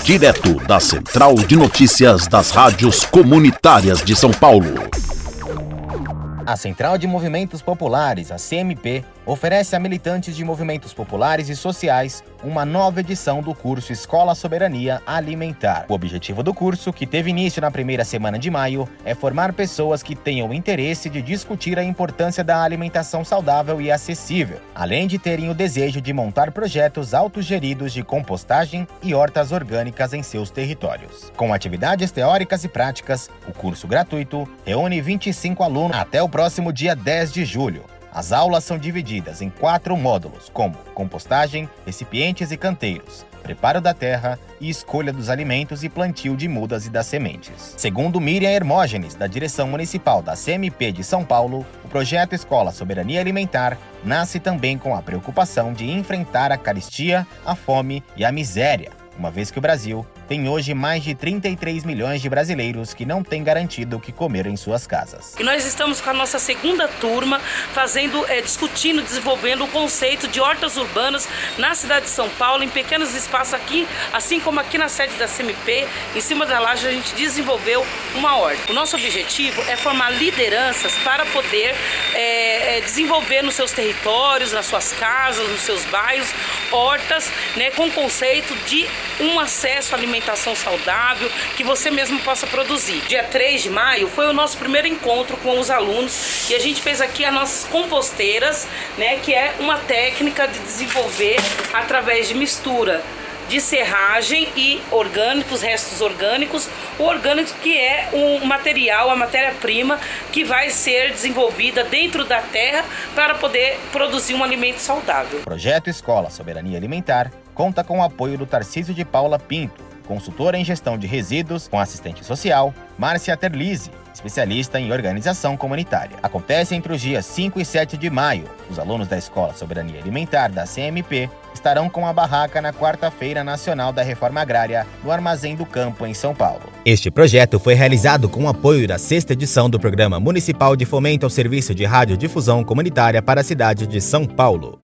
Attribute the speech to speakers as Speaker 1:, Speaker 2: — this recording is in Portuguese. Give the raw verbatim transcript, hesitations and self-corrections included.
Speaker 1: Direto da Central de Notícias das Rádios Comunitárias de São Paulo.
Speaker 2: A Central de Movimentos Populares, a C M P, oferece a militantes de movimentos populares e sociais uma nova edição do curso Escola Soberania Alimentar. O objetivo do curso, que teve início na primeira semana de maio, é formar pessoas que tenham interesse de discutir a importância da alimentação saudável e acessível, além de terem o desejo de montar projetos autogeridos de compostagem e hortas orgânicas em seus territórios. Com atividades teóricas e práticas, o curso gratuito reúne vinte e cinco alunos até o próximo dia dez de julho. As aulas são divididas em quatro módulos, como compostagem, recipientes e canteiros, preparo da terra e escolha dos alimentos e plantio de mudas e das sementes. Segundo Miriam Hermógenes, da direção municipal da C M P de São Paulo, o projeto Escola Soberania Alimentar nasce também com a preocupação de enfrentar a carestia, a fome e a miséria, uma vez que o Brasil tem hoje mais de trinta e três milhões de brasileiros que não têm garantido o que comer em suas casas.
Speaker 3: E nós estamos com a nossa segunda turma fazendo, é, discutindo, desenvolvendo o conceito de hortas urbanas na cidade de São Paulo, em pequenos espaços aqui, assim como aqui na sede da C M P, em cima da laje a gente desenvolveu uma horta. O nosso objetivo é formar lideranças para poder é, é, desenvolver nos seus territórios, nas suas casas, nos seus bairros, hortas, né, com o conceito de um acesso à alimentação saudável que você mesmo possa produzir. Dia três de maio foi o nosso primeiro encontro com os alunos e a gente fez aqui as nossas composteiras, né, que é uma técnica de desenvolver através de mistura de serragem e orgânicos, restos orgânicos, o orgânico que é um material, a matéria-prima que vai ser desenvolvida dentro da terra para poder produzir um alimento saudável.
Speaker 2: O projeto Escola Soberania Alimentar conta com o apoio do Tarcísio de Paula Pinto, consultora em gestão de resíduos, com assistente social, Márcia Terlizzi, especialista em organização comunitária. Acontece entre os dias cinco e sete de maio. Os alunos da Escola Soberania Alimentar da C M P estarão com a barraca na quarta-feira nacional da Reforma Agrária, no Armazém do Campo, em São Paulo. Este projeto foi realizado com o apoio da sexta edição do Programa Municipal de Fomento ao Serviço de Radiodifusão Comunitária para a cidade de São Paulo.